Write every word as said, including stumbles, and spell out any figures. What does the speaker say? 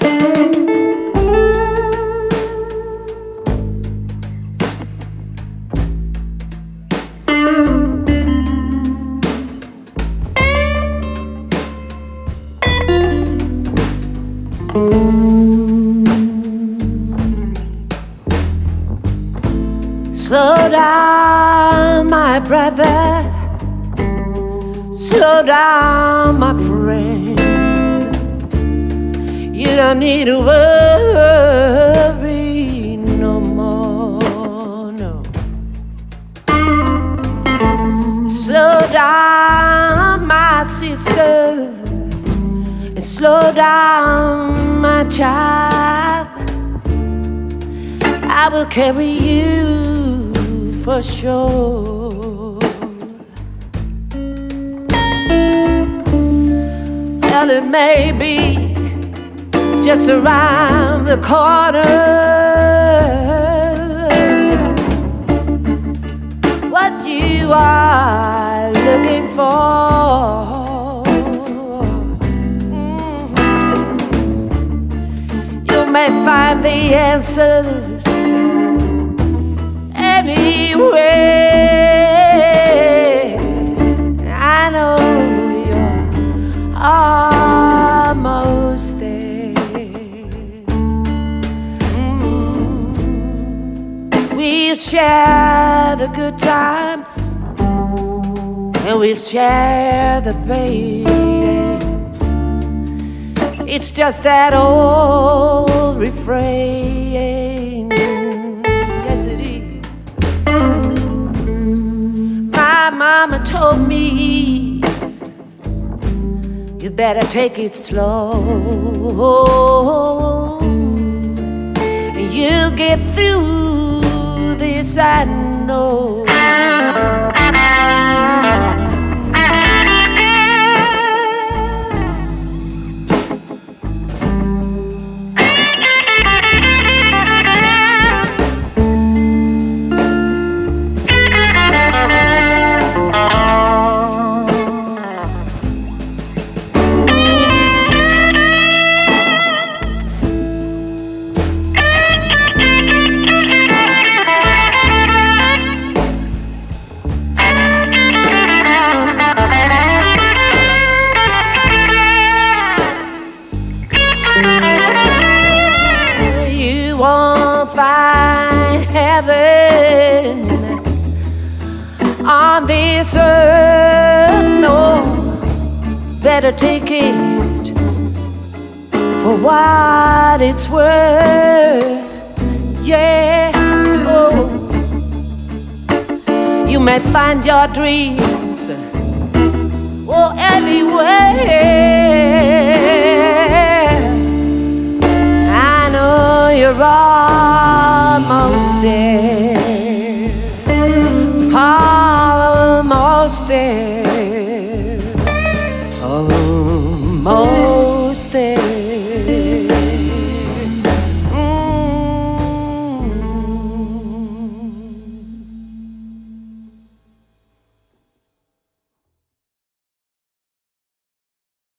Slow down, my brother. Slow down, my friend. You don't need to worry no more, no. Slow down, my sister, and slow down, my child. I will carry you for sure. Well, it may be just around the corner. What you are looking for, mm-hmm. You may find the answers anyway. I know you're almost there. Mm-hmm. We share the good times and we share the pain. It's just that old refrain. Yes, it is. My mama told me you better take it slow, and you'll get through this, I know. Won't find heaven on this earth, no. Better take it for what it's worth, yeah. Oh, you may find your dreams, oh, anyway.